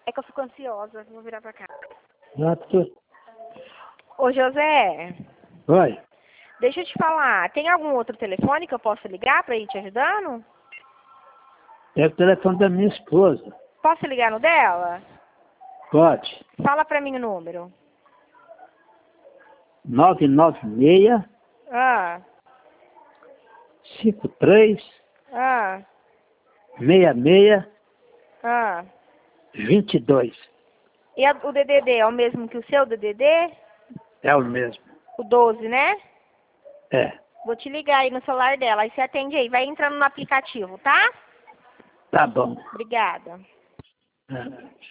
É que eu fico ansiosa. Vou virar pra cá. Já tô. Ô, José, Oi. deixa eu te falar. Tem algum outro telefone que eu possa ligar pra ir te ajudando? É o telefone da minha esposa. Posso ligar no dela? Pode. Fala pra mim o número. 996 Ah, 53 ah, 66 ah. 22. E o DDD é o mesmo que o seu DDD? É o mesmo. O 12, né? É. Vou te ligar aí no celular dela. Aí você atende aí. Vai entrando no aplicativo, tá? Tá bom. Obrigada. É.